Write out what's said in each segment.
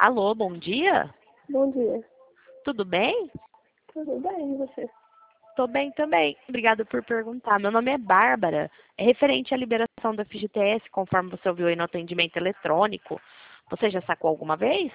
Alô, bom dia? Bom dia. Tudo bem? Tudo bem, e você? Tô bem também. Obrigada por perguntar. Meu nome é Bárbara. É referente à liberação do FGTS, conforme você ouviu aí no atendimento eletrônico. Você já sacou alguma vez?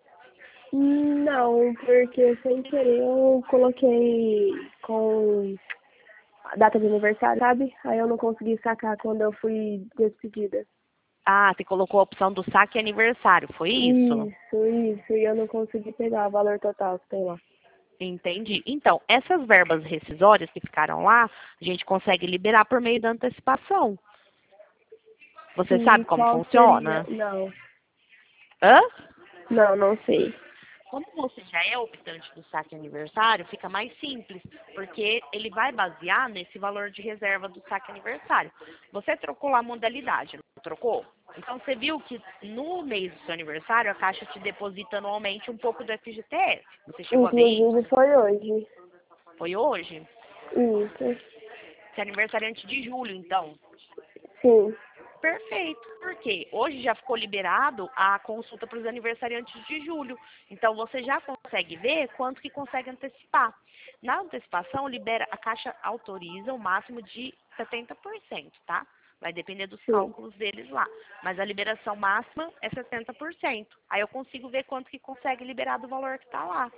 Não, porque sem querer eu coloquei com a data de aniversário, sabe? Aí eu não consegui sacar quando eu fui despedida. Ah, você colocou a opção do saque aniversário, foi isso? Isso, e eu não consegui pegar o valor total que tem lá. Entendi. Então, essas verbas rescisórias que ficaram lá, a gente consegue liberar por meio da antecipação. Você E sabe como qual seria? funciona? Não, Hã? não sei. Como você já é optante do saque aniversário, fica mais simples, porque ele vai basear nesse valor de reserva do saque aniversário. Você trocou lá a modalidade, não trocou? Então você viu que no mês do seu aniversário a Caixa te deposita anualmente um pouco do FGTS. Você chegou a ver Inclusive isso? foi hoje. Foi hoje? Isso, Você é aniversariante de julho, então. sim, Perfeito. Por quê? Hoje já ficou liberado a consulta para os aniversariantes de julho. Então você já consegue ver quanto que consegue antecipar. Na antecipação, libera, a Caixa autoriza o máximo de 70%, tá? Vai depender dos sim. cálculos deles lá. Mas a liberação máxima é 70%. Aí eu consigo ver quanto que consegue liberar do valor que está lá.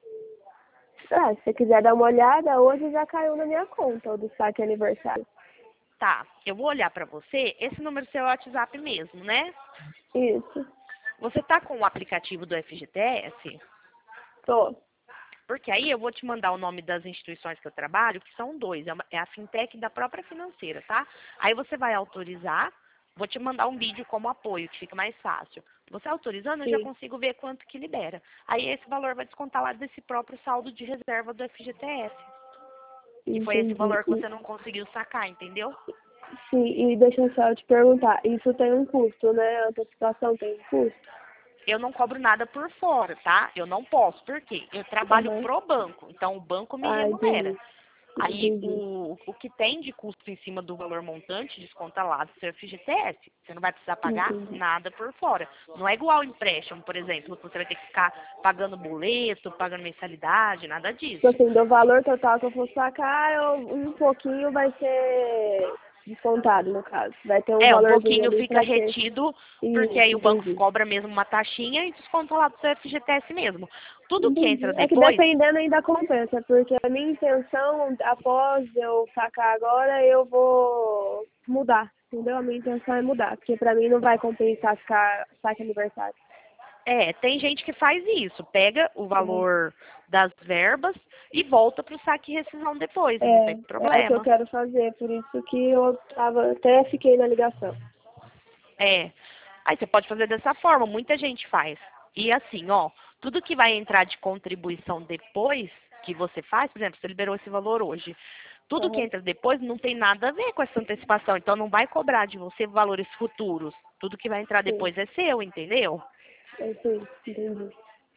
Ah, se você quiser dar uma olhada, hoje já caiu na minha conta o do saque aniversário. Tá, eu vou olhar para você. Esse número seu é o WhatsApp mesmo, né? Isso, Você tá com o aplicativo do FGTS? tô. Porque aí eu vou te mandar o nome das instituições que eu trabalho, que são dois. É a fintech da própria financeira, tá? Aí você vai autorizar, vou te mandar um vídeo como apoio, que fica mais fácil. Você autorizando, eu já Sim, consigo ver quanto que libera. Aí esse valor vai descontar lá desse próprio saldo de reserva do FGTS. Que foi esse entendi. valor que você não conseguiu sacar, entendeu? Sim, e deixa eu só te perguntar, isso tem um custo, né? A antecipação tem um custo? Eu não cobro nada por fora, tá? Eu não posso. Por quê? Eu trabalho Aham. pro banco, então o banco me Ah, remunera. entendi. Aí Entendi. o que tem de custo em cima do valor montante desconta lá do seu FGTS. Você não vai precisar pagar Entendi. nada por fora. Não é igual ao empréstimo, por exemplo, que você vai ter que ficar pagando boleto, pagando mensalidade, nada Tipo disso. assim, do valor total que eu for sacar, um pouquinho vai ser descontado, no caso. Vai ter um É, um valorzinho pouquinho ali fica pra ser. retido, porque Isso, aí o banco entendi. cobra mesmo uma taxinha e desconta lá do seu FGTS mesmo. Tudo que Entendi. entra É que depois, dependendo ainda compensa, porque a minha intenção, após eu sacar agora, eu vou mudar, entendeu? A minha intenção é mudar, porque pra mim não vai compensar ficar saque aniversário. tem gente que faz isso, pega o Uhum. valor das verbas e volta para o saque e rescisão depois, não tem É o que eu problema. quero fazer, por isso que eu tava, até fiquei na ligação. É. Aí você pode fazer dessa forma, muita gente faz. E assim, ó, tudo que vai entrar de contribuição depois que você faz, por exemplo, você liberou esse valor hoje. Tudo que Uhum. entra depois não tem nada a ver com essa antecipação, então não vai cobrar de você valores futuros. Tudo que vai entrar Sim, depois é seu, entendeu? sim, entendi.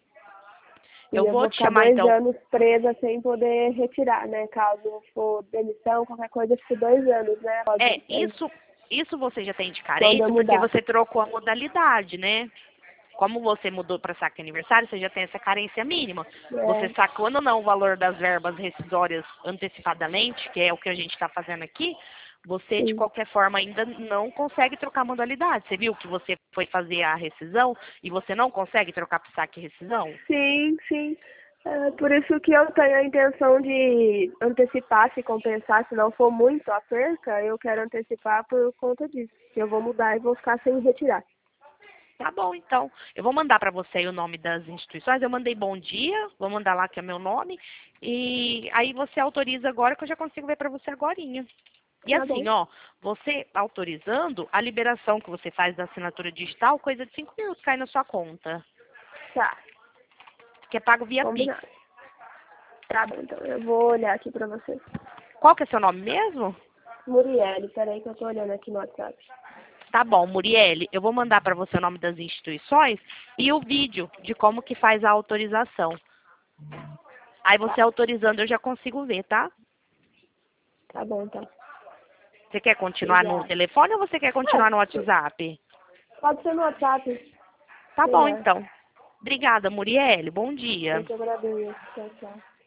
E Eu eu vou vou te ficar chamar 2 então. anos presa sem poder retirar, né? Caso for demissão, qualquer coisa, eu fico 2 anos, né? É, É isso você já tem de quando eu carência porque mudar. você trocou a modalidade, né? Como você mudou para saque aniversário, você já tem essa carência mínima. Você É, sacando ou não o valor das verbas rescisórias antecipadamente, que é o que a gente está fazendo aqui, você de sim. qualquer forma ainda não consegue trocar a modalidade. Você viu que você foi fazer a rescisão e você não consegue trocar para saque e rescisão? Sim, sim. É, por isso que eu tenho a intenção de antecipar, se compensar, se não for muito a perca, eu quero antecipar por conta disso. Que eu vou mudar e vou ficar sem retirar. Tá bom, então. Eu vou mandar para você aí o nome das instituições. Eu mandei bom dia, vou mandar lá que é meu nome. E aí você autoriza agora que eu já consigo ver para você agorinha. E Tá bom. assim, ó, você autorizando a liberação que você faz da assinatura digital, coisa de 5 minutos cai na sua conta, Tá, que é pago via Pix. combinado. Tá bom, então eu vou olhar aqui pra você. Qual que é seu nome mesmo? Murielle, peraí que eu tô olhando aqui no WhatsApp. Tá bom, Murielle, eu vou mandar para você o nome das instituições e o vídeo de como que faz a autorização. Aí você Tá, autorizando eu já consigo ver, tá? tá bom, tá. Você quer continuar no Obrigada. telefone ou você quer Ah, continuar no WhatsApp? pode ser no WhatsApp. Tá bom, Melhor. então. Obrigada, Muriele. Bom Eu dia. que agradeço. Tchau, tchau.